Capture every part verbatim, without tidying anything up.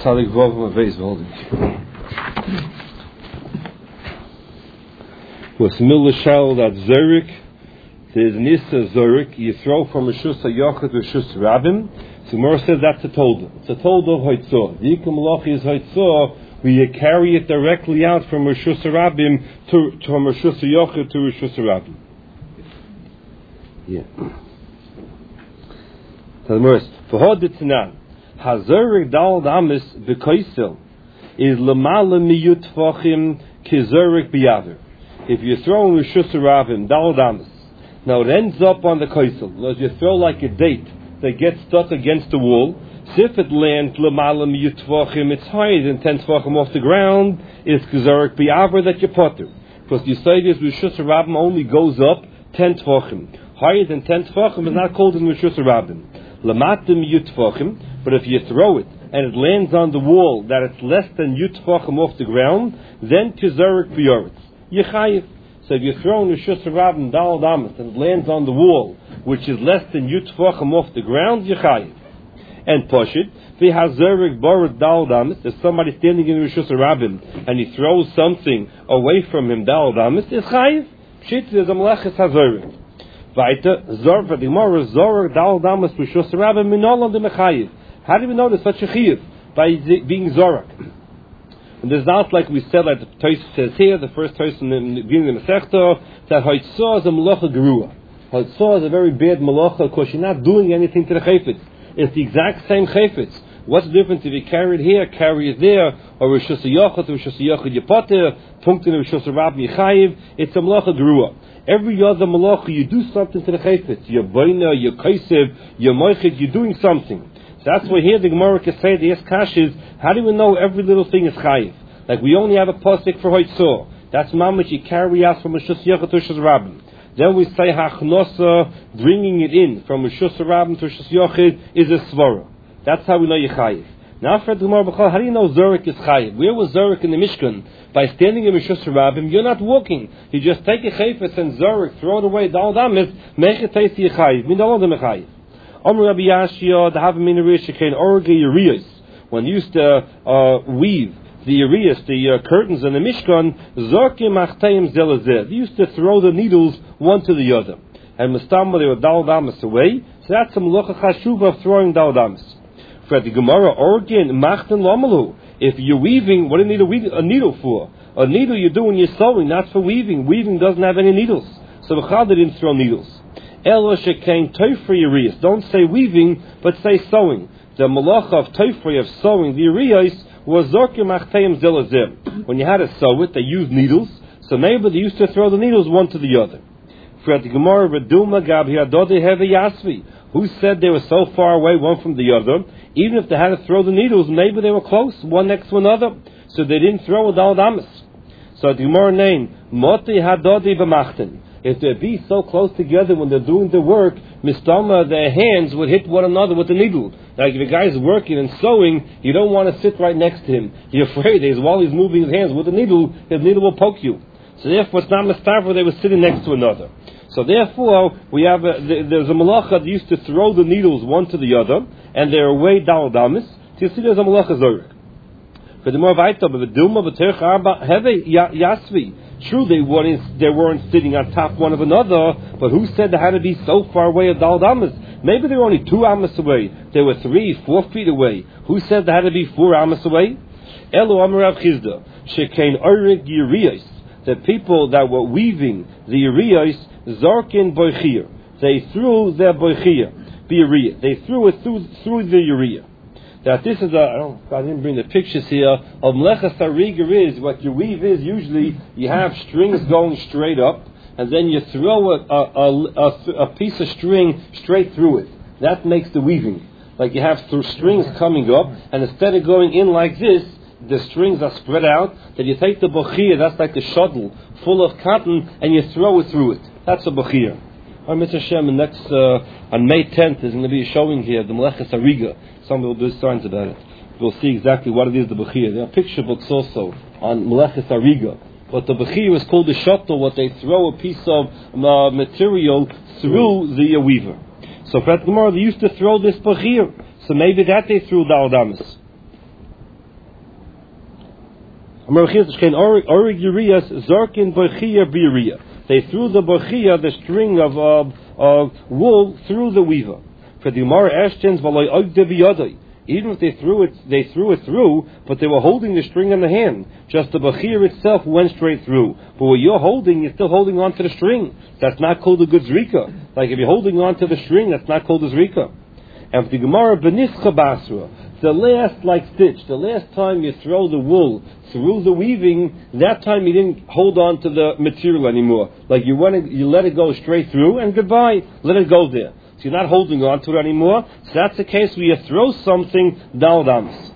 Tzadik Vov Maveis Volding. Was Miller Shell that Zurich, there's Nisa Zurich, you throw from Rishus HaYochid to Rishus Rabbim. So Mor says that's a tolda. It's a tolda of Hoitzah. The Yikam Malachi is Hoitzah, where you carry it directly out from Rishus Rabbim to, to from Rishus HaYochid to Rishus Rabbim. Yeah. So the Mor says, for Hoditzinan, Hazurik Dal Damis Bekoisel is Lamala Miyut Fachim Kizurik Biyader. If you throw in Rishus Rabbim, Dal Damis, now it ends up on the Koisel. As you throw like a date that gets stuck against the wall, so if it lands Lamala Miyut Fachim, it's higher than ten Fachim off the ground, it's Kizurik Biyader that you potter. Because you say this Rishus Rabbim only goes up ten Fachim. Higher than ten Fachim is not called in Rishus Rabbim. Lamatim Yutfachim, but if you throw it and it lands on the wall that it's less than Yutfachim off the ground, then Kizurik B'yoretz. Yechayiv. So if you throw in Rishus Rabbim Dal Damas and it lands on the wall, which is less than Yutfachim off the ground, Yechayiv. And Poshit, V'hazurik Borat Dal Damas, if somebody standing in Rishus Rabbim and he throws something away from him Dal Damas, is Chayiv. Pshit is a Melechus Hazurik. Weiter, Zor, the Gemara, Zor, Dal Damas, Rishus Rabbim, Minolam de Mechayiv. How do we know there's such a Chayiv? By being Zorak. And there's not like we said, like the Tos says here, the first Tos in the beginning of the Masechta, that Hoitzah is a Malacha Gerua. Hoitzah is a very bad Malacha because you're not doing anything to the Chayfetz. It's the exact same Chayfetz. What's the difference if you carry it here, carry it there, or Rishus HaYochid, Rishus HaYochid Yepoter, Punktin Rishus HaRabbim Yechayiv? It's a Malacha Gerua. Every other malacha, you do something to the chayfetz. You're boina, you're kaisev, you're moichet, you're doing something. So that's why here the Gemara can say, the Eskash is, how do we know every little thing is chayiv? Like we only have a pasuk for hoitzah. That's mamash you carry out from Rishus HaYochid to Rishus HaRabbim. Then we say hachnosa, bringing it in from Rishus HaRabbim to Rishus HaYochid is a svara. That's how we know you're chayiv. Now for the Gemara B'chol, how do you know Zurich is chayiv? Where was Zurich in the Mishkan? By standing in Rishus Rabbim, you're not walking. You just take a chayfetz and Zurich, throw it away, Dal Damis, make it taste your chayiv. Min Dal Damis chayiv. Omer Rabbi Yashia, the Havim in Rish, came Orge Urias. When you used to uh, weave the Urias, the uh, curtains in the Mishkan, Zorkim Achtayim Zelazeh. They used to throw the needles one to the other. And Mustamba, they were Dal Damis away. So that's some Locha Chashuv of throwing Dal Damis. For the Gemara, Orgin, Machten Lomalu. If you're weaving, what do you need a, weave, a needle for? A needle you do when you're sewing, not for weaving. Weaving doesn't have any needles. So the Chal didn't throw needles. Elo shekain toifri urias. Don't say weaving, but say sewing. The malacha of toifri, of sewing, the urias, was zorkim achtayim zelazim. When you had to sew it, they used needles. So maybe they used to throw the needles one to the other. For the Gemara, Reduma Gab Hiadode Heve Yasvi. Who said they were so far away one from the other? Even if they had to throw the needles, maybe they were close, one next to another. So they didn't throw a Dal Damas. So the Gemara name, Moti Hadodi B'machten. If they be so close together when they're doing the work, Mistama, their hands would hit one another with the needle. Like if a guy's working and sewing, you don't want to sit right next to him. You're afraid that while he's moving his hands with the needle, his needle will poke you. So therefore it's not Mustafa, they were sitting next to another. So therefore, we have a, there's a malacha that used to throw the needles one to the other, and they're away Dal Damis. So you see there's a malacha Zorik. For the more vital, but the Duma, the Terch Arba, Heve Yasvi. True, they weren't, they weren't sitting on top one of another, but who said they had to be so far away of Dal Damis? Maybe they were only two amas away. They were three, four feet away. Who said they had to be four amas away? Elo Amarav Chizda, Shekain Orig Yiriyas. The people that were weaving the Yiriyas, Zarkin Boichir. They threw their Boichir, Biuriya. They threw it through, through the Uriya. That this is a, I don't, I didn't bring the pictures here, of Mlechas Hariga is, what you weave is, usually you have strings going straight up, and then you throw a, a, a, a piece of string straight through it. That makes the weaving. Like you have through strings coming up, and instead of going in like this, the strings are spread out, then you take the Bochir, that's like a shuttle, full of cotton, and you throw it through it. That's a Bochir. Our Mitzvah Hashem, next, uh, on May tenth, is going to be showing here the Mlechas Hariga. Some will do signs about it. We'll see exactly what it is, the Bechir. There are picture books also on Mlechas Hariga. But the Bechir is called the shuttle, what they throw a piece of uh, material through the uh, weaver. So for that Gemara, they used to throw this Bechir. So maybe that they threw Dal Damas. They threw the bochia, the string of uh, uh, wool, through the weaver. For the Gemara Ashton's even if they threw it, they threw it through, but they were holding the string in the hand. Just the bachir itself went straight through. But what you're holding, you're still holding on to the string. That's not called a good zrika. Like if you're holding on to the string, that's not called a zrika. And for the Gemara benischa basra, the last like stitch, the last time you throw the wool through the weaving, that time you didn't hold on to the material anymore. Like you want to, you let it go straight through and goodbye. Let it go there. So you're not holding on to it anymore. So that's the case where you throw something dal damas.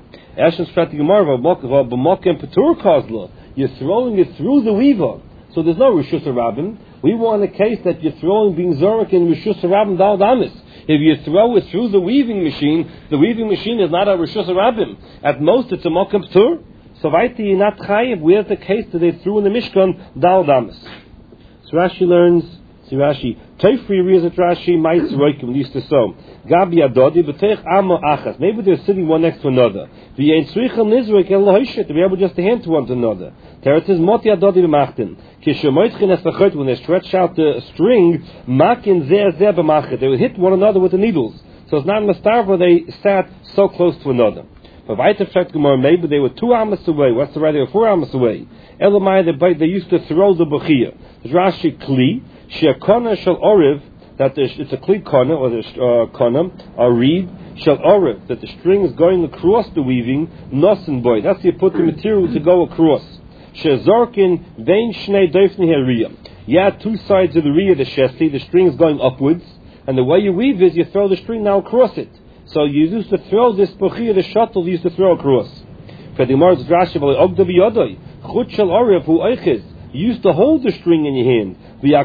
You're throwing it through the weaver. So there's no Rishus Rabbim. We want a case that you're throwing being Zorik in Rishus Rabbim dal damas. If you throw it through the weaving machine, the weaving machine is not a Rishus Rabbim. At most it's a Mokem Ptur. So Vaiti you're not Chayiv. Where's the case that they threw in the Mishkan dal damas? So Rashi learns, see Rashi, Teifri rears at Rashi, Maitz Roikim, used to so. Gabi Adodi, B'teich Amo Achas. Maybe they're sitting one next to another. V'yein Tzrichel Nizroik El Lohishet, to be able just to hand to one to another. Teretz is Moti Adodi B'machtin. Kishemoitchin Es when they stretch out the string, Makin Zeh Zeh B'machet. They would hit one another with the needles. So it's not Mastarva, they sat so close to another. But Vaita Fret Gemara, maybe they were two amas away. What's the right? They were four amas away. Elamai, they, they used to throw the Bechia. Rashi Kli. She'akona shel oriv, that it's a kli kona, or the uh, kona, a reed, shel oriv, that the string is going across the weaving, nosen boy. That's you put the material to go across. She'zorkin vein shnei doifni heriyah. You add two sides of the riyah, the shesti, the string is going upwards, and the way you weave is you throw the string now across it. So you used to throw this bochia, the shuttle, you used to throw across. For the Gemara's Rashi, ogda b'yodoi, chut shel oriv hu oiches. You used to hold the string in your hand.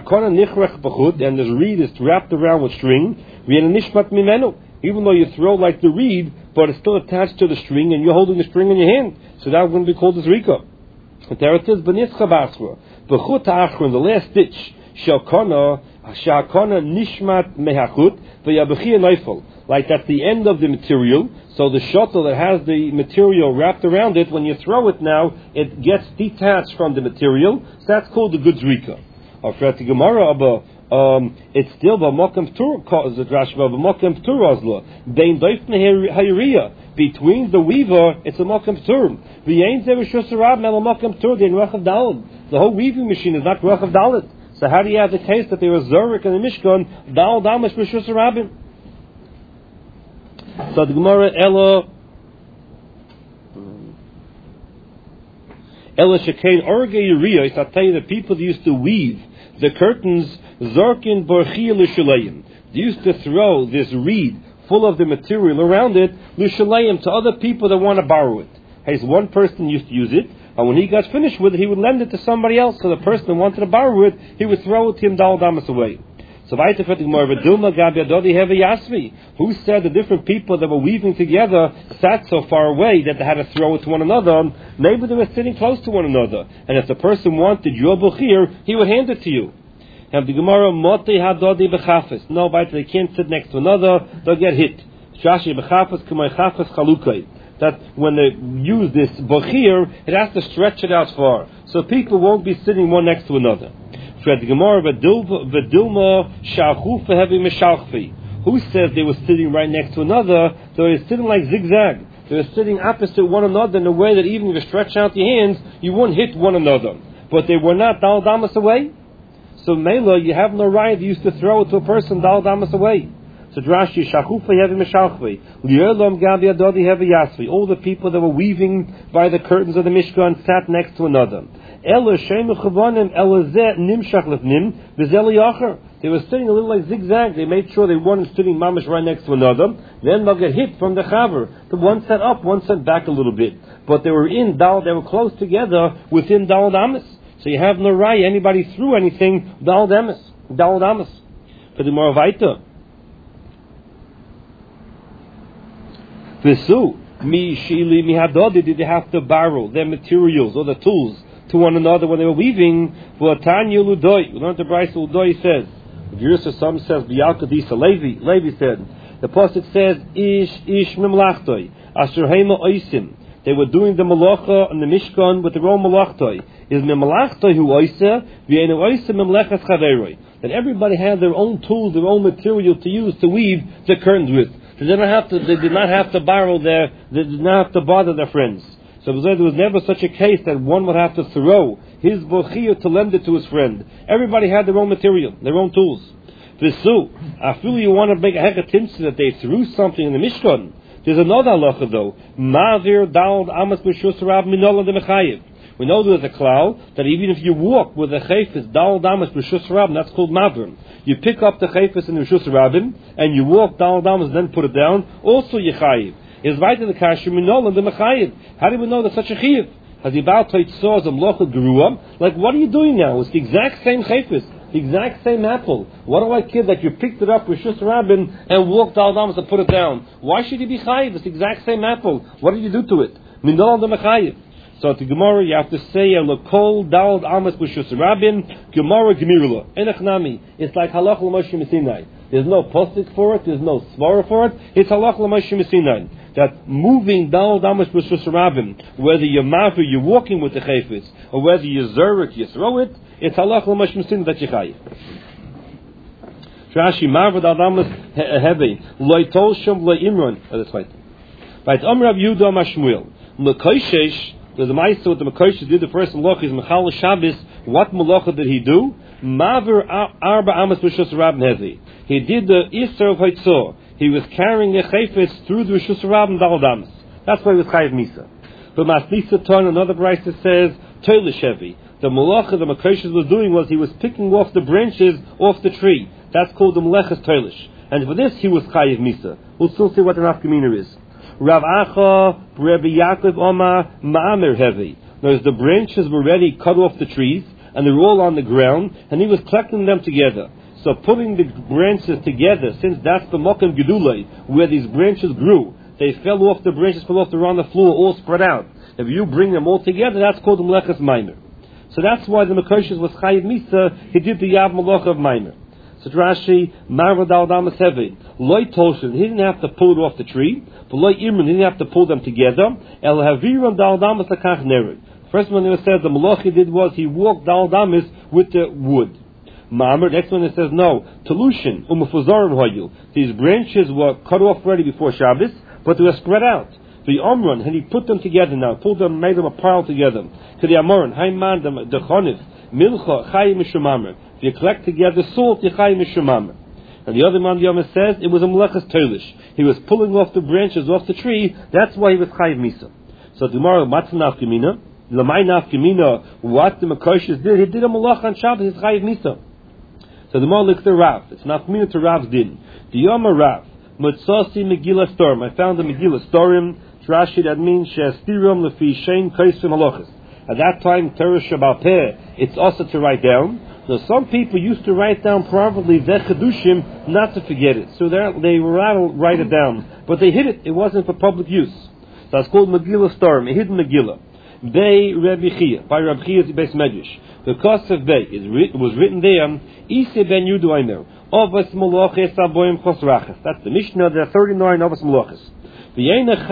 And the reed is wrapped around with string. Even though you throw like the reed, but it's still attached to the string, and you're holding the string in your hand. So that wouldn't be called as rika. But there it is, Benischa Basra. Bechut Achron, the last stitch. Shalkona, Shalkona Nishmat Mehachut, V'yabechia Neifel. Like that's the end of the material. So the shuttle that has the material wrapped around it, when you throw it now, it gets detached from the material. So that's called the good zrika. Or for the Gemara, um, it's still b'mokem ptur, the Rashi b'mokem ptur ozla. Bein doifne hayriya, between the weaver, it's a mokem ptur. V'yein ze v'shus rab mel mokem ptur dein ruach of daled. The whole weaving machine is not ruach of daled. So how do you have the case that there was zorik in the Mishkan dal damish v'shus rabim? So the Gemara Ella Ella Shekain Orge Yuriyos, I'll tell you the people that used to weave the curtains, Zorkin Borchia L'Shalayim. They used to throw this reed full of the material around it, L'Shalayim, to other people that want to borrow it. Hey, so one person used to use it, and when he got finished with it, he would lend it to somebody else. So the person that wanted to borrow it, he would throw it to him Dal Damas away. So who said the different people that were weaving together sat so far away that they had to throw it to one another? Maybe they were sitting close to one another, and if the person wanted your buchir, he would hand it to you. And the Gemara Moti Hadodi b'chafes. No, but they can't sit next to another; they'll get hit. Shashi b'chafes k'may chafes chalukai. That when they use this buchir, it has to stretch it out far, so people won't be sitting one next to another. Who says they were sitting right next to another? They were sitting like zigzag. They were sitting opposite one another in a way that even if you stretch out your hands, you wouldn't hit one another. But they were not dal damas away. So Mela, you have no right. You used to throw it to a person dal damas away. So Drashi shachufa heavy mishalchvi. Li'olam gabi adodi heavy yasvi. All the people that were weaving by the curtains of the Mishkan sat next to another. They were sitting a little like zigzag. They made sure they weren't sitting mamish right next to another. Then they'll get hit from the chaver. The one sat up, one sat back a little bit. But they were in dal. They were close together within dal damas. So you have no right. Anybody threw anything dal damas, dal damas. For the Moravita. Visu mi shili mi hadodi. Did they have to borrow their materials or the tools to one another when they were weaving? For Tanya Ludoi, we learned the Bryce Ludoi says, Yerusha some says B'Yalkadisa Levi. Levi said, the pasuk says Ish Ish Mimlachtoi Asher Hema Oisim. They were doing the malacha and the mishkan with their own malachtoi. Is me malachtoi hu oisa, v'einu oisa memlechas chaveroi. That everybody had their own tools, their own material to use to weave the curtains with. So they didn't have to. They did not have to borrow their. They did not have to bother their friends. So there was never such a case that one would have to throw his bochiyah to lend it to his friend. Everybody had their own material, their own tools. V'su, I feel you want to make a hekatimsa that they threw something in the mishkan. There's another halacha though. Ma'avir dald amas b'shus rab minola de mechayiv. We know there's a cloud that even if you walk with a chayfis dald amas b'shus rab, that's called mavir. You pick up the chayfis in the b'shus rabim and you walk dald amas, then put it down. Also yechayiv is right in the kasher minola de mechayiv. How do we know there's such a chayiv? Has the Baal Tait saw the mlocha grew up? Like, what are you doing now? It's the exact same chayfis. The exact same apple. What do I care that you picked it up with Shus Rabbin and walked al damas and put it down? Why should you be chayiv? It's the exact same apple. What did you do to it? Minol the mechayiv. So to Gemara you have to say a lokol dalad amas with Shus Rabbin Gemara gemirula enachnami. It's like halach l'moshe misinai. There's no postic for it. There's no svara for it. It's halach l'moshe misinai. That moving dalad amas with Shus Rabbin, whether you're mafu, you're walking with the chayfetz, or whether you zurich, you throw it. It's halach l'mash misin that you chayiv. Rashi marvad adamas heavy loy tolsham loy imron. Oh, that's right. Right. Amr Rav Yehuda Mashmuel Mekoshesh. There's a ma'aser what the Mekoshesh did. The first malach is Mechal Shabbos. What malacha did he do? Maver arba amas b'shus rabin heavy. He did the Easter of Haitzor. He was carrying the chayfetz through the b'shus rabin dalad amas. That's why he was chayiv misa. But Masnisa Ton, another brayta says toilish heavy. The malacha the Mekoshesh was doing was he was picking off the branches off the tree. That's called the melechas toilish. And for this he was chayiv misa. We'll still see what the nafkamina is. Rav Acha, Rabbi Yaakov Omar, Ma'amer heavy. There's the branches were ready cut off the trees and they were all on the ground and he was collecting them together. So putting the branches together, since that's the Mokem Gedulei, where these branches grew, they fell off the branches, fell off, they're on the floor, all spread out. If you bring them all together, that's called the melechas maimer. So that's why the Mekoshesh was chayiv misa. He did the yav malacha of maimer. So Rashi, marvad al damas heavy. Loy tolshin, he didn't have to pull it off the tree. But loy imran, he didn't have to pull them together. El haviram dal damas lakach nerid. First one it says the malacha he did was he walked dal damas with the wood. Ma'amer, next one it says no. Telushin umufuzarim hoyu. These branches were cut off already before Shabbos, but they were spread out. The Omron, and he put them together now, pulled them, made them a pile together. To the Amoran, Haiman, the Chonif, Milcha, Chayim Mishumamer. If you collect together salt, you Chayim Mishumamer. And the other man, Yom says, it was a Melechas Toilish. He was pulling off the branches off the tree, that's why he was Chayiv Misa. So tomorrow, Matzav Gemina, Lamai Nafkamina, what the Mekoshesh did, he did a Melech on Shabbos, his Chayiv Misa. So the more looks the Rav, it's Nafkamina to Rav's din. The Yom Rav, Mutzasi Megillah Storm, I found the Megillah Storim, Rashi, that means Shestirum Lefi Shein Kaisim Halachas. At that time, Torah Shabbat Peh, it's also to write down. So some people used to write down probably their Chedushim not to forget it. So they were allowed to write it down. But they hid it. It wasn't for public use. So it's called Megillah Storm, a hidden Megillah. Bei Rabbi Chia, by Rabbi Chia's Beis Medrash. The cost of Bei is written, was written there, Ise ben Yudu Aimer, Ovas Moloches Aboim Chosrachas. That's the Mishnah, there are thirty-nine Ovas Moloches. You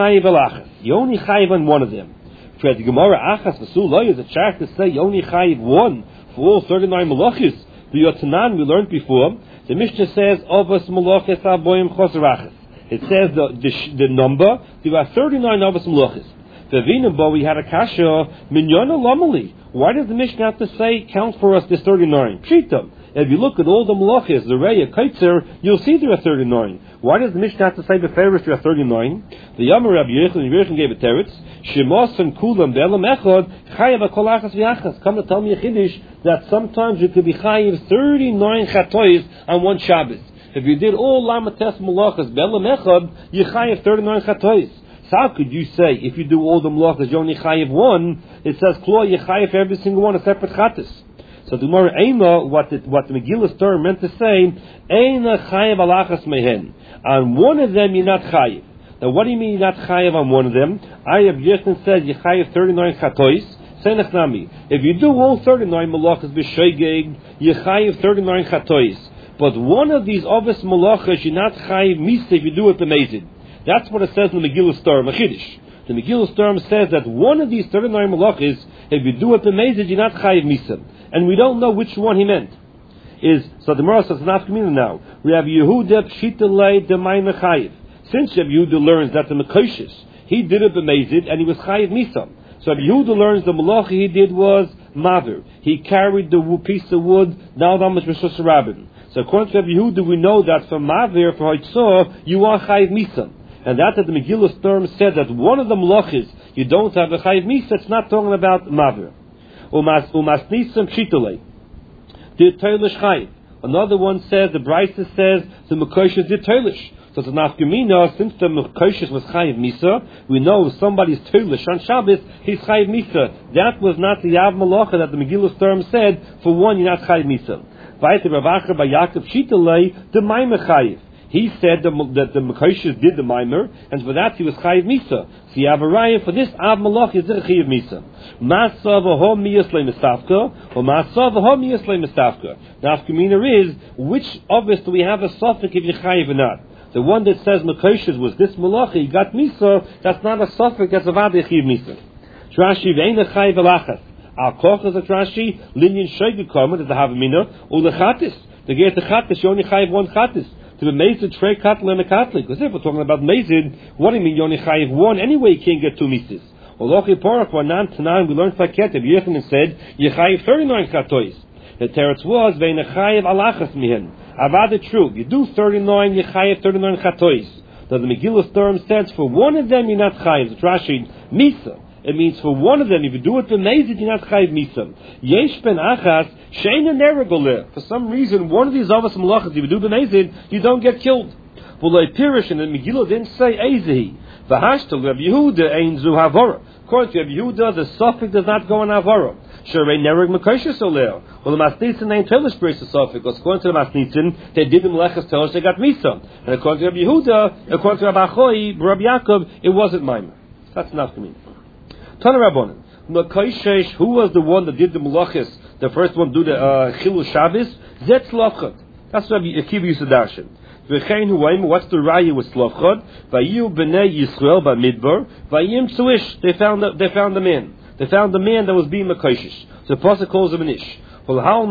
only chayiv on one of them. For the Gemara achas v'sulay is a chart to say you only chayiv one for all thirty-nine malachis. The Yotanan we learned before. The Mishnah says avos malachis aboyim chosrachas. It says the, the the number. There are thirty-nine avos malachis. The Vinabo we had a kasha minyana lamali. Why does the Mishnah have to say count for us this thirty-nine? Pshita. If you look at all the malachis, the Reya Kaitzer, you'll see there are thirty-nine. Why does the Mishnah have to say beferish there are thirty-nine? The Yamar Rabbi Yechon, Yechon gave a teretz. Shemos and Kulam be'elam echad chayav akol achas v'achas. Come to tell me a chiddush that sometimes you could be chayav thirty-nine chatois on one Shabbos. If you did all lamates malachas be'elam echad, you chayav thirty-nine chatois. So how could you say if you do all the malachas you only chayav one? It says klo you chayav for every single one a separate chatas. So the Gemara Eina, what the, what the Megillah Torah meant to say, Eina chayiv alachas mehen. On one of them you're not chayiv. Now what do you mean you're not chayiv on one of them? Ayab Yechon said you chayiv thirty-nine chatois. Senachnami. If you do all thirty-nine malachas b'shoigeg, you chayiv thirty-nine chatois. But one of these obvious malachas you're not chayiv misa if you do it amazing. That's what it says in the Megillah Torah, Machidish. The Megillah Sturm says that one of these thirty-nine malachis, if you do it b'mezid, you're not chayiv misa. And we don't know which one he meant. Is so the Gemara says not now. We have Yehuda pshitalei demayim chayiv. Since Yehuda learns that the mekoshes he did it b'mezid and he was chayiv misa. So Yehuda learns the malacha he did was maver. He carried the piece of wood down on the Rishus Rabbin. So according to Yehuda, we know that for maver for hoitzah you are chayiv misa. And that that the Megillah Sturm said that one of the malachis you don't have a chayiv misa. It's not talking about maver. Umas umasnisam pshitalei. Did Toilish Chayiv. Another one says, the Brisa says, the Mekoshes did Toilish. So the Nafkamina, since the Mekoshes was Chayiv Misa, we know if somebody's Toilish on Shabbos, he's Chayiv Misa. That was not the Yav Malacha that the Megillah Sturm said, for one, you're not Chayiv Misa. Vaita Ravacha by Yaakov Shitalei, the Maimah Chayiv. He said the, that the Mekoshes did the Maimer, and for that he was Chayiv Misa. So you have a raya for this Av Malach is Chayiv Misa. Masa v'ho miyaslei mistafka, or masa v'ho miyaslei mistafka. Now, Afkamina is, which of us do we have a suffix if you Chayiv or not? The one that says Mekoshes was this Malach, he got Misa, that's not a suffix, that's a Vada Chayiv Misa. Trashi v'eina Chayiv alachas. Al koch is a Trashi, linyan shoygu komet is the Havamina, or the Chatis. To get the Chatis, you only Chayiv one Chatis. To be Mezid, Trey Katla and a Katlik. Because if we're talking about Mezid, what do you mean you only chayiv one? Anyway, you can't get two mises. Olochi Porach, for Nan Tanan, we learned Faketev. Yechanan said, you chayiv thirty-nine chatois. The teretz was, Vein a chayiv alachas mihen. Avad true. You do thirty-nine, you chayiv thirty-nine chatois. So the Megillah Sturm says, for one of them, you're not chayiv. It's Rashi, Misa. It means for one of them, if you do it for Mezid, you're not chayiv Misa. Yesh ben achas, shein and nerigoleh. For some reason, one of these avos malachas, if you do the Mezid, you don't get killed. V'loi pirish, and the Megillah didn't say Ezehi. V'hashtal, Reb Yehuda, ein zu havara. According to Reb Yehuda, the suffix does not go on havara. Sherei nerig mekoshes oleh. Well, the Masnitzin ain't Telish brings the suffix, because according to the Masnitzin, they did the melechas Telish, they got Misa. And according to Reb Yehuda, according to Reb Achoi, Reb Yaakov, it wasn't Maimer. That's enough to me. Tana Rabbanan, Mekoshesh, who was the one that did the melachas, the first one do the uh, Chilul Shabbos? Zet Slavchad. That's what Akiva used to darshan. V'chein huayim, what's the raya with Slavchad? Vayu b'nei Yisrael b'midbar, vayim tzuish, they found the, they found the man. They found the man that was being Mekoshesh. So the pasuk calls him an ish. Another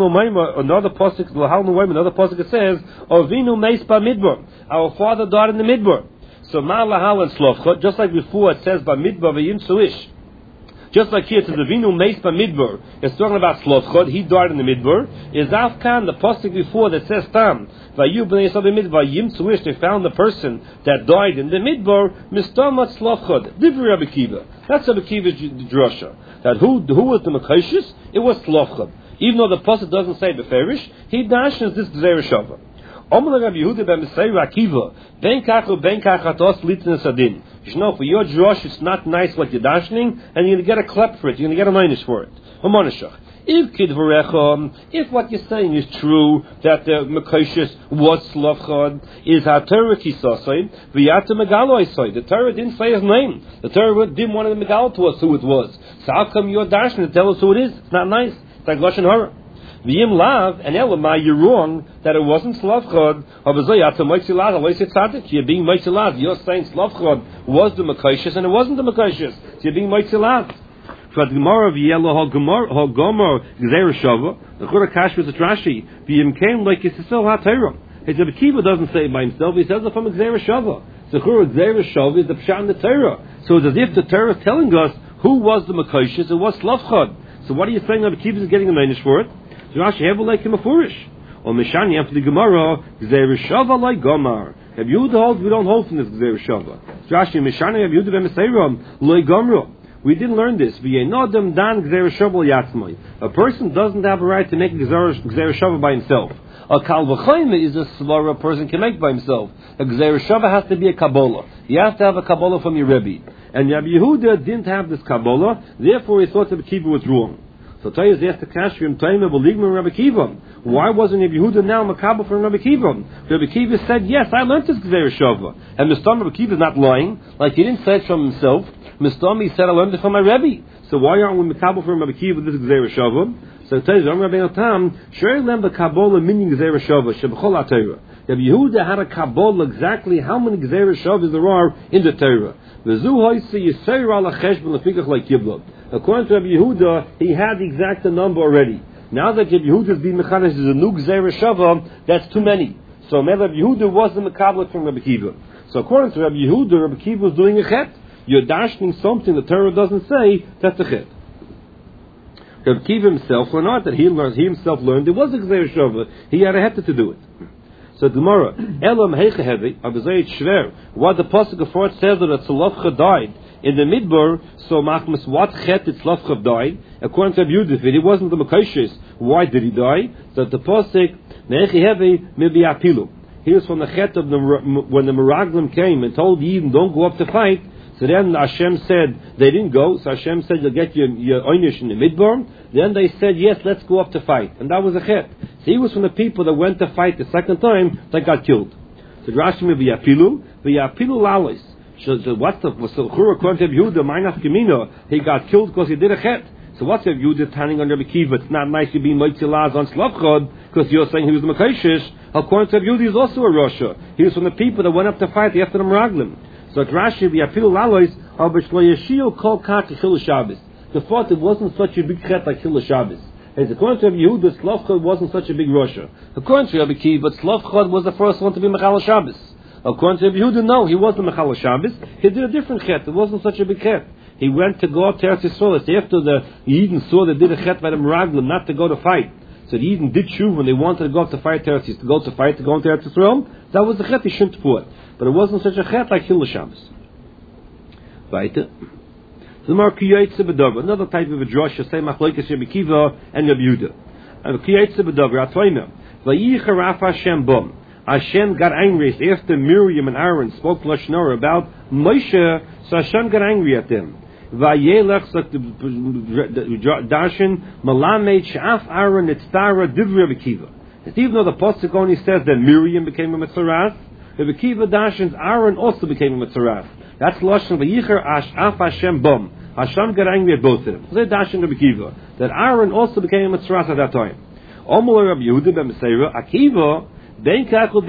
pasuk, another pasuk it says, Ovinu meis b'midbar. Our father died in the midbar. So ma'alahal and Slavchad, just like before it says b'midbar vayim tzuish. Just like here, to the Vinu Meis Midbar, it's talking about Slavchad, he died in the Midbar. Is Afkan, the pasuk before that says Tam, Vayu b'nei Yisrael b'midbar, Yim Tzuish, they found the person that died in the Midbar, Mistamat Slavchad, Divri Rabbi Kiva. That's Rabbi Kiva's drasha. That who, who was the Mekoshes? It was Slavchad. Even though the pasuk doesn't say Beferish, he dashes this Gzeir Shava. Omer Rabbi Yehuda ben Meseir Akiva, Ben Kachu Ben Kachatos Litzin Sadin. You know, for your drosh, it's not nice like you're dashing, and you're going to get a klep for it. You're going to get a minus for it. If kidvarecha, if what you're saying is true, that the Mekoshes was Slavchad, is HaTorah kisasai, v'yata megalo. The Torah didn't say his name. The Torah didn't want to megalo to us who it was. So how come you're dashing to tell us who it is? It's not nice. It's like Lashon Hara. V'yim lav, and elamai, you're wrong that it wasn't Slavchad. You're being Moitzilav. You're saying Slavchad was the Mekoshes, and it wasn't the Mekoshes. So you're being Moitzilav. For the Gemara of Yellow Hagomar Gzeir Shava, the Chura Kash was a Trashi. V'yim came like it's still HaTorah. His Rebbe Kiva doesn't say it by himself. He says it from Gzeir Shava. The Chura Gzeir Shava is the Pshat in the Torah. So it's as if the Torah is telling us who was the Mekoshes. It was Slavchad. So what are you saying? Rebbe Kiva is getting a minish for it. Rashi Hevel like him a furish. Or Mishani after the Gemara, Gzeir Shava like Gomar. Have Yehuda holds, we don't hold from this Gzeir Shava. Rashi Mishani have Yehuda ben Meseiram like Gomra. We didn't learn this. V'yenodem dan Gzeir Shava yatzmai. A person doesn't have a right to make Gzeir Shava by himself. A Kal V'chayim is a svara a person can make by himself. A Gzeir Shava has to be a Kabbalah. You have to have a Kabbalah from your Rebbe. And Rabbi Yehuda didn't have this Kabbalah, therefore he thought that the Kiva was wrong. So Tayyiz asked the Kashrim, Tayyim Beligma Rabbi Kiva. Why wasn't Rabbi Yehuda now Makabel from Rabbi Kiva? Rabbi Kiva said, yes, I learned this Gzeir Shava. And Mistam Rabbi Kiva is not lying, like he didn't say it from himself. Mistam, he said, I learned it from my Rebbe. So why aren't we Makabel from Rabbi Kiva this Gzeir Shava? So Tayyiz, Ram Rabbi Yotam, Shrei Lem B'Kabbalah meaning Gzeir Shava, Shebchol HaTorah. Rabbi Yehuda had a Kabbalah exactly how many Gzeir Shavas there are in the Torah. According to Rabbi Yehuda, he had the exact number already. Now that Rabbi Yehuda is being mechanish is a new gzeira shava, that's too many. So maybe Rabbi Yehuda wasn't mekabel from Rabbi Kiva. So according to Rabbi Yehuda, Rabbi Kiva was doing a chet. You're dashing something the Torah doesn't say, that's a chet. Rabbi Kiva himself learned not that he learned. He himself learned there was a gzeira shava. He had a het to do it. So Gemara, Elam heichehevi abzeit shver. What the pasuk before it says that Tzlofcha died in the Midbar. So machmas what chet Tzlofcha died? According to Rabbi Yehuda, if it wasn't the Mekoshes, why did he die? So the pasuk heichehevi mibi apilu. He was from the chet of the when the Meraglim came and told Yidden don't go up to fight. So then Hashem said they didn't go. So Hashem said you'll get your your oynish in the Midbar. Then they said yes, let's go up to fight, and that was a chet. So he was from the people that went to fight the second time that got killed. So Rashi me v'yapilu v'yapilu lalis. So what's the so according to Yehuda minus Gemino, he got killed because he did a chet. So what's Rabbi Yehuda turning on Rabbi Kiva? It's not nice to be moitzilaz on Slavchod because you're saying he was the Mekoshes. According to Rabbi Yehuda, he's also a Rosha. He was from the people that went up to fight after the Meraglim. So at Rashi v'yapilu lalis al b'shlo yeshil kol kat chil Shabbos. The thought it wasn't such a big chet like chil Shabbos. As according to Rabbi Yehuda, Slavchod wasn't such a big Rosha. According to Rabbi Kiva, but Slavchod was the first one to be Mechal Shabbos. According to Rabbi Yehuda, no, he wasn't Mechal Shabbos. He did a different chet. It wasn't such a big chet. He went to go up to Eretz Yisrael. After the Yidden saw they did a chet by the Meraglim, not to go to fight. So the Yidden did shuv when they wanted to go up to fight Eretz Yisrael, to go to fight, to go into Eretz Yisrael. That was the chet he shouldn't put. But it wasn't such a chet like Chil Shabbos. Weiter. Another type of a drosh, say Machlokes Rabbi Kiva and Rabbi Yehuda. Hashem got angry after Miriam and Aaron spoke Lashon Hara about Moshe, so Hashem got angry at them. Vayelech Darshan Malamed Shaf Aaron Nitztara Divrei Rabbi Kiva. Even though the pasuk only says that Miriam became a Mitzaras, Rabbi Kiva Darshan's Aaron also became a Mitzaras. That's Lashon Vayicher Ashaf Hashem Bom. Hashem got angry at both of them. They Darshan Rabbi Kiva that Aaron also became a Mitzaras at that time. Omar Rabbi Yehuda ben Meseira Akiva. You're going to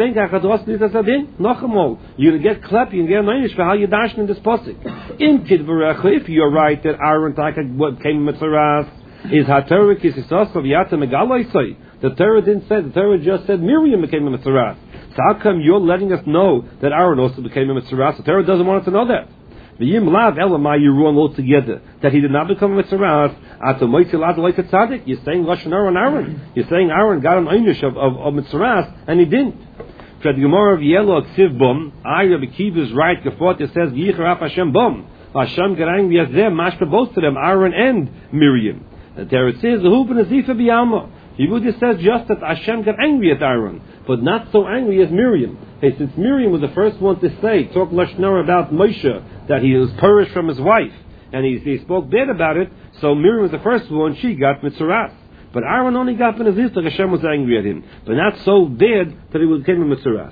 get clapped, you can get an einish for how you dash in this pasuk. If you're right that Aaron came Mitzaras, is HaTorah Kisisas of Yata Megaloisai. The Torah didn't say, the Torah just said Miriam became a Mitzaras. So how come you're letting us know that Aaron also became a Mitzaras? The Torah doesn't want us to know that. The Yim Lav Elamai, you're wrong altogether. That he did not become a Mitzaras. You're saying Lashon Hara on Aaron. You're saying Aaron got an einish of, of, of Mitzaras, and he didn't. The Gemara of Yellow Ksiv Bum, I Rabbi Kiva is right. Gefort it says Yicharaf Hashem Bum. Hashem got angry at them, mashpa both to them, Aaron and Miriam. And there it says the Hup and Azifa Biyama. Yehuda says just that Hashem got angry at Aaron, but not so angry as Miriam. Hey, since Miriam was the first one to say, talk Lashon Hara about Moshe, that he was perished from his wife, and he, he spoke bad about it, so Miriam was the first one, she got Mitzaras. But Aaron only got Benazis, like Hashem was angry at him, but not so bad that he became a Mitzaras.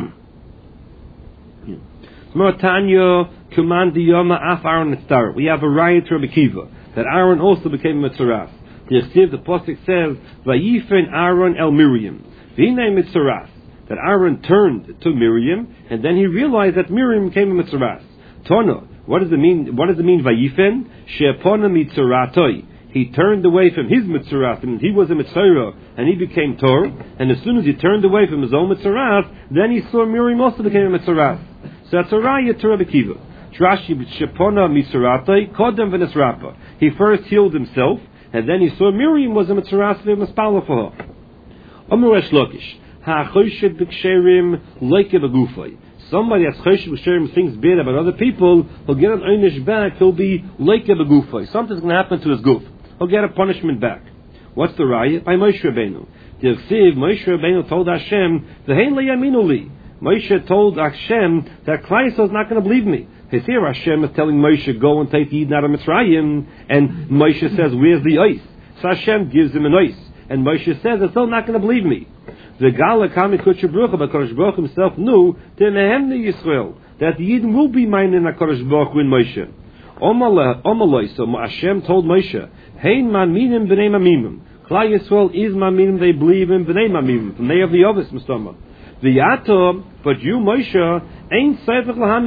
We have a riot to Rabbi Kiva, that Aaron also became a Mitzaras. The the pasuk says, "Vayifen Aaron el Miriam." V'nei Mitzaras. That Aaron turned to Miriam, and then he realized that Miriam became a Mitzaras. Tona. What does it mean? What does it mean? Vayifen she'epona mitzaratoi. He turned away from his mitzaras, and he was a mitzara, and he became tor. And as soon as he turned away from his own mitzaras, then he saw Miriam also became a mitzaras. So that's a raya to Rabbi Kiva. Trashi she'epona mitzaratoi kodem v'nesrapa. He first healed himself, and then he saw Miriam was a mitzaras v'maspala for her. Amar Resh Lakish ha'choshed b'ksherim loike b'gufay. Somebody that's choshev b'ksherim thinks bad about other people, he'll get an einish back. He'll be loike b'gufay. Something's going to happen to his goof. He'll get a punishment back. What's the raya? By Moshe Rabbeinu. The Ksiv, Moshe Rabbeinu told Hashem, "V'hein leyaminu li." Moshe told Hashem that Klal Yisrael is not going to believe me. His here Hashem is telling Moshe, go and take the Yidden out of Mitzrayim, and Moshe says, where's the ice? So Hashem gives him an ice, and Moshe says, they're still not going to believe me. The Gala Kami Kutsha Baruch Hu, but Kodesh Baruch Hu himself knew that Yisrael, that the Yidden will be minding HaKadosh Baruch Hu in Moshe. Omaloi, so Hashem told Moshe, Hein maminim b'nei mamimim. Klal Yisrael is maminim, they believe in b'nei mamimim, from they of the Ovis Mustama. V'yatom, but you Moshe, ain't seifach lahamin.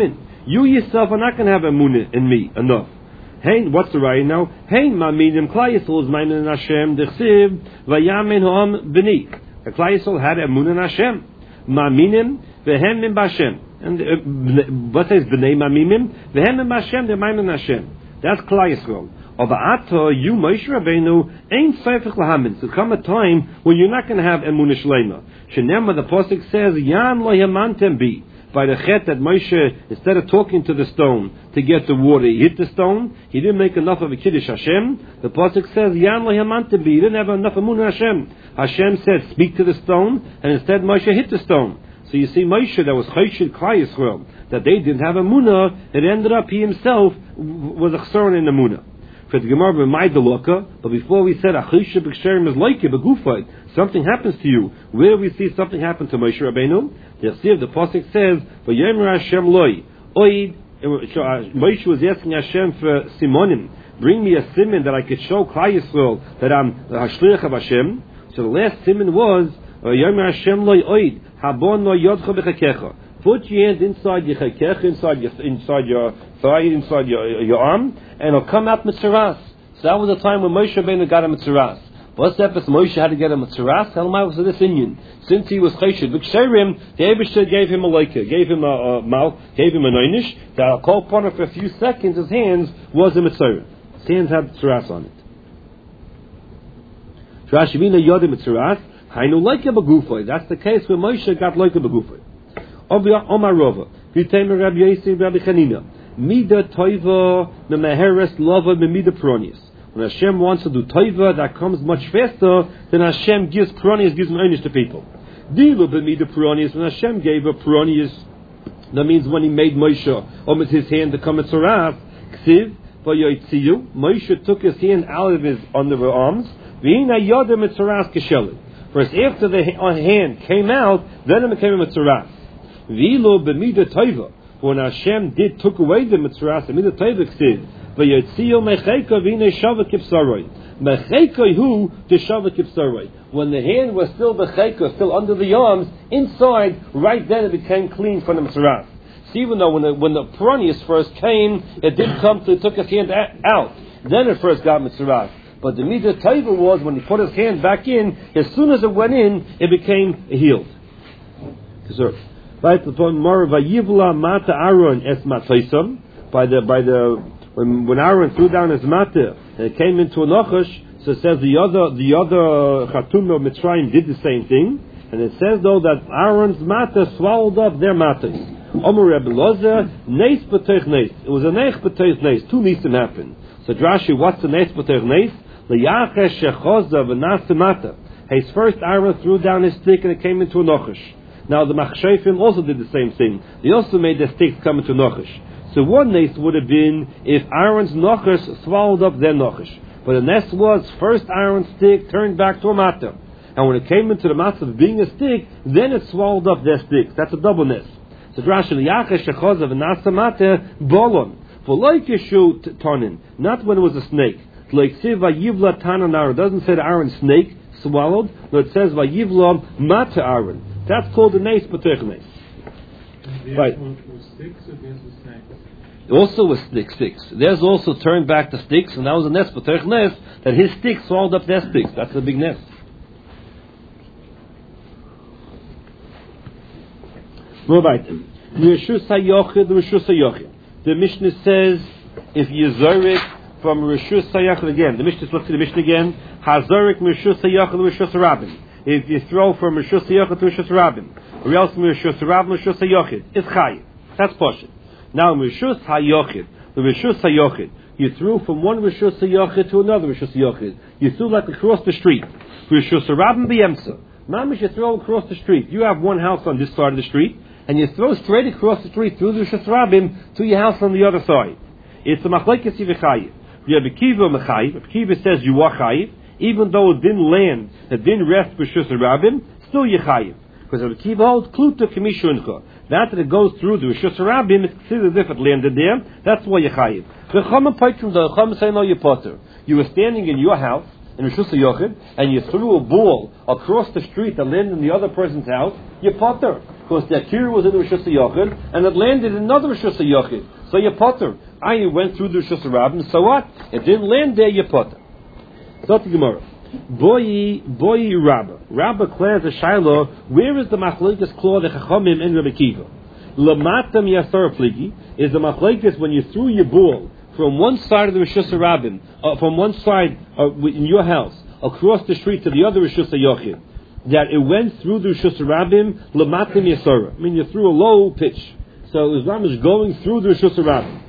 You yourself are not going to have emunah in me enough. Hey, what's the right now? Hey, ma minim Klal Yisrael is maimin in Hashem dechsiv vayamin ho'am b'nik. The Klal Yisrael had emunah in Hashem. Ma minim vehem min b'Hashem. And uh, what says b'nei ma minim vehem min b'Hashem? They're maimin in Hashem. That's Klal Yisrael. But ato you Moshe Rabbeinu ain't seifich lahamin. So come a time when you're not going to have emunah shlema. Shenema the pasuk says yan lo yamantem bi. By the chet that Moshe, instead of talking to the stone to get the water, he hit the stone. He didn't make enough of a kiddush Hashem. The pasuk says, "Yan lo yamantebi." He didn't have enough emunah Hashem. Hashem said, "Speak to the stone," and instead Moshe hit the stone. So you see, Moshe, that was chayshid Klal Yisrael, that they didn't have emunah. It ended up he himself was a chsaron in emunah. For the Gemara b'may deloka, but before we said achishah b'ksherim is like it b'gufay, something happens to you. Where do we see something happen to Moshe Rabbeinu? The the pasuk says, "V'yomer Hashem loy oid." Moshe was asking Hashem for simonim. Bring me a simon that I could show Klal Yisrael that I'm the hashliach of Hashem. So the last simon was "V'yomer Hashem loy oid habon lo yodcha b'chakecha." Put your hand inside your chakecha, inside your inside your thigh, inside your your arm, and it'll come out mitzaras. So that was the time when Moshe Rabbeinu got a mitzaras. What's that? Moshe had to get a mitzaras. Tell him I was this Indian. Since he was chayshid, b'ksherim, the Eibishter gave him a leika, gave him a, a mouth, gave him a neinish. That I'll call upon it for a few seconds. His hands was a mitzarah. His hands had mitzaras on it. Trashivina yodim mitzaras. Hainu leika b'gufay. That's the case where Moshe got leika b'gufay. Omar Rova, V'teimer Rabbi Yossi, Rabbi Chanina, Mida Toiva Memeheres Lava Memida Pronius. When Hashem wants to do Toiva, that comes much faster than Hashem gives Pronius, gives Meinish to people. Dilu B'mida Pronius, when Hashem gave a Pronius, that means when He made Moshe on with his hand to come at Saraf, Ksiv, V'yoitziyu, Moshe took his hand out of his under the arms, V'ina Yodem et Saraf Keshelim. First after the hand came out, then it became a Mitzaraf. V'ilo b'mida toiva. When Hashem did took away the mitzvahs, the midah toiva said, "V'yotziyo mecheika v'ine shava kipsaroi." Mecheika hu to shava kipsaroi. When the hand was still mecheika, still under the arms, inside, right then it became clean from the mitzvahs. So even though when the when the Pronius first came, it did come to took his hand out. Then it first got mitzvahs. But the midah toiva was when he put his hand back in. As soon as it went in, it became healed. Deserve. Right upon more vayivla mata Aaron es mataisam by the by the when when Aaron threw down his mata and it came into a nochash. So it says the other the other chatum of Mitzrayim did the same thing, and it says though that Aaron's mata swallowed up their matas. Omer Rebbe Lozer neis b'teich neis. It was a neich b'teich neis. Two nisim happened. So Drashi, what's the neis b'teich neis? Leyachesh shechoza v'nas mata. His first Aaron threw down his stick and it came into a nochash. Now the Machshefim also did the same thing. They also made their sticks come into Nochash. So one nest would have been if Aaron's Nochash swallowed up their Nochash. But the nest was first Aaron's stick turned back to a Mata. And when it came into the Mata of being a stick, then it swallowed up their sticks. That's a double nest. So Drash Yachesh Shechozav and Nasa Mata Bolon. For like Yeshu Tonin, not when it was a snake. Like Siva Yivla Tanan. It doesn't say the Aaron's snake swallowed, but it says Vayivla Mata Aaron. That's called the Neis B'teich Neis. Right. Also with sticks, sticks. There's also turned back the sticks, and that was a Nes B'teich Neis, that his sticks swallowed up their sticks. That's a big Nes. Right. Rishus HaYochid, Rishus HaYochid. The Mishnah says, if you zorik from Rishus HaYochid again, the Mishnah, let's see the Mishnah again, Hazorik Rishus HaYochid, Rishus HaRabim. If you throw from Rishus HaYochid to Rishus HaRabim, or else from Rishus HaRabim to Rishus HaYochid, it's Chayiv. That's Poshet. Now, Rishus HaYochid, the Rishus HaYochid, you threw from one Rishus HaYochid to another Rishus HaYochid. You threw like across the street. Rishus HaRabim b'yemsa. Mamish, you throw across the street. You have one house on this side of the street, and you throw straight across the street through the Rishus HaRabim to your house on the other side. It's a Machlekes Yivachayiv. Rabbi Kiva Mechayiv. Rabbi Kiva says you are Chayiv. Even though it didn't land, it didn't rest with Rishus HaRabim, still Yechayiv. Because Rabbi Kiva holds Kluta K'mishuncha. That that it goes through the Rishus HaRabim, it's considered as if it landed there. That's why Yechayiv. The Chama Paitrim, the Chama say no, you potter. You were standing in your house, in Rishus HaYochid, and you threw a ball across the street that landed in the other person's house, you potter. Because the Akira was in the Rishus HaYochid, and it landed in another Rishus HaYochid. So you potter. I went through the Rishus HaRabim, so what? It didn't land there, you potter. So the Gemara. Boy, boy, Rabba. Rabba declares a Shiloh, where is the Machlekes Claw, the Chachamim, and Rabbi Kiva? Lamatam Yasar Pligi is the Machlekes when you threw your ball from one side of the Rishus HaRabim, uh, from one side uh, in your house, across the street to the other Rishus HaYochid, that it went through the Rishus HaRabim, Lamatam Yasar. I mean, you threw a low pitch. So Islam is going through the Rishus HaRabim.